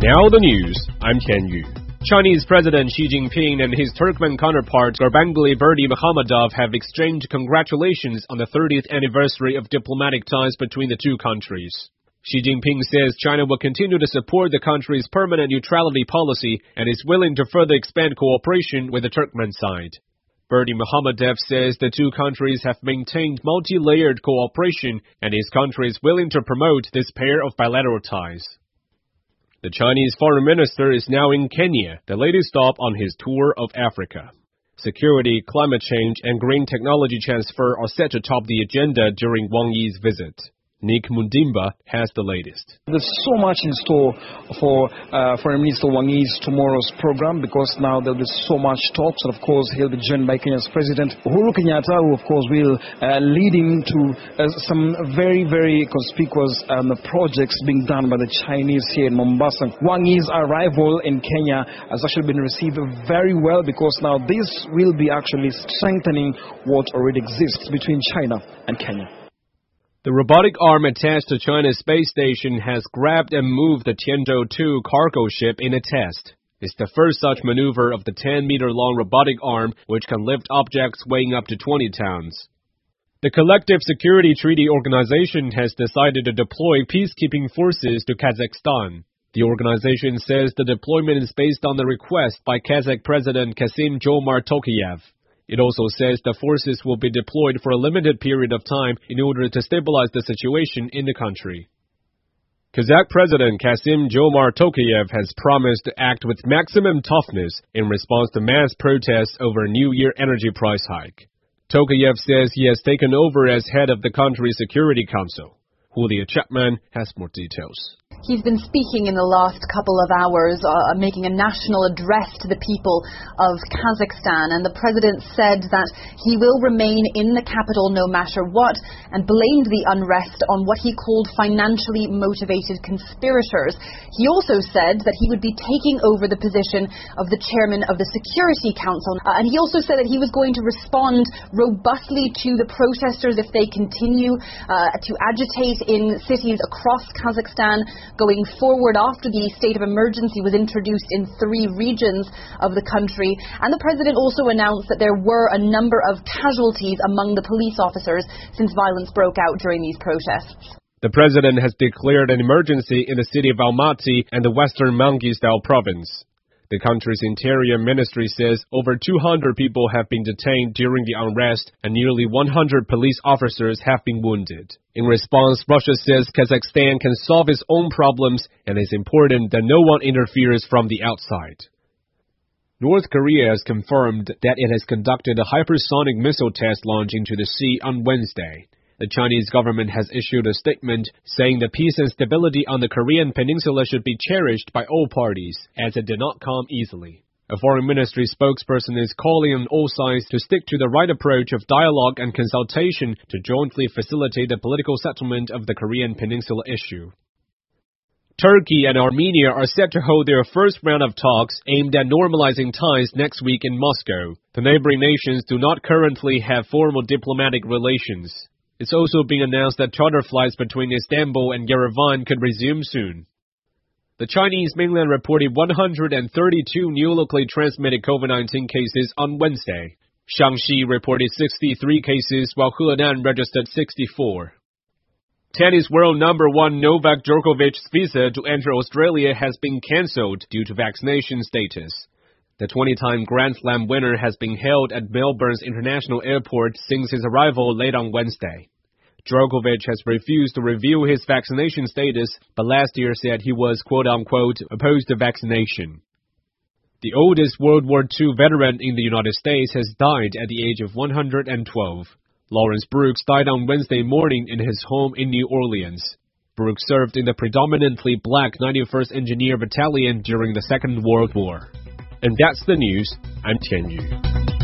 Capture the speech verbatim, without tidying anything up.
Now the news. I'm Tian Yu. Chinese President Xi Jinping and his Turkmen counterpart Gurbanguly Berdimuhamedov have exchanged congratulations on the thirtieth anniversary of diplomatic ties between the two countries. Xi Jinping says China will continue to support the country's permanent neutrality policy and is willing to further expand cooperation with the Turkmen side. Berdimuhamedov says the two countries have maintained multi-layered cooperation and his country is willing to promote this pair of bilateral ties. The Chinese foreign minister is now in Kenya, the latest stop on his tour of Africa. Security, climate change, and green technology transfer are set to top the agenda during Wang Yi's visit. Nick Mundimba has the latest. There's so much in store for uh, Foreign Minister Wang Yi's tomorrow's program because now there'll be so much talks, and of course he'll be joined by Kenya's President Uhuru Kenyatta, who of course will uh, lead him to uh, some very, very conspicuous um, projects being done by the Chinese here in Mombasa. Wang Yi's arrival in Kenya has actually been received very well because now this will be actually strengthening what already exists between China and Kenya. The robotic arm attached to China's space station has grabbed and moved the Tianzhou two cargo ship in a test. It's the first such maneuver of the ten meter long robotic arm, which can lift objects weighing up to twenty tons. The Collective Security Treaty Organization has decided to deploy peacekeeping forces to Kazakhstan. The organization says the deployment is based on the request by Kazakh President Kassym-Jomart Tokayev. It also says the forces will be deployed for a limited period of time in order to stabilize the situation in the country. Kazakh President Kassym-Jomart Tokayev has promised to act with maximum toughness in response to mass protests over a New Year energy price hike. Tokayev says he has taken over as head of the country's Security Council. Julia Chapman has more details. He's been speaking in the last couple of hours, uh, making a national address to the people of Kazakhstan, and the president said that he will remain in the capital no matter what, and blamed the unrest on what he called financially motivated conspirators. He also said that he would be taking over the position of the chairman of the Security Council, uh, and he also said that he was going to respond robustly to the protesters if they continue uh, to agitate in cities across Kazakhstan going forward after the state of emergency was introduced in three regions of the country. And the president also announced that there were a number of casualties among the police officers since violence broke out during these protests. The president has declared an emergency in the city of Almaty and the western Mangistau province. The country's interior ministry says over two hundred people have been detained during the unrest and nearly one hundred police officers have been wounded. In response, Russia says Kazakhstan can solve its own problems and it's important that no one interferes from the outside. North Korea has confirmed that it has conducted a hypersonic missile test launch into the sea on Wednesday. The Chinese government has issued a statement saying the peace and stability on the Korean peninsula should be cherished by all parties, as it did not come easily. A foreign ministry spokesperson is calling on all sides to stick to the right approach of dialogue and consultation to jointly facilitate the political settlement of the Korean peninsula issue. Turkey and Armenia are set to hold their first round of talks aimed at normalizing ties next week in Moscow. The neighboring nations do not currently have formal diplomatic relations. It's also being announced that charter flights between Istanbul and Yerevan could resume soon. The Chinese mainland reported one hundred thirty-two new locally transmitted COVID nineteen cases on Wednesday. Shaanxi reported sixty-three cases, while Henan registered sixty-four. Tennis world number one Novak Djokovic's visa to enter Australia has been cancelled due to vaccination status. The twenty-time Grand Slam winner has been held at Melbourne's International Airport since his arrival late on Wednesday. Djokovic has refused to reveal his vaccination status, but last year said he was quote-unquote opposed to vaccination. The oldest World War Two veteran in the United States has died at the age of one hundred twelve. Lawrence Brooks died on Wednesday morning in his home in New Orleans. Brooks served in the predominantly black ninety-first Engineer Battalion during the Second World War. And that's the news. I'm Tian Yu.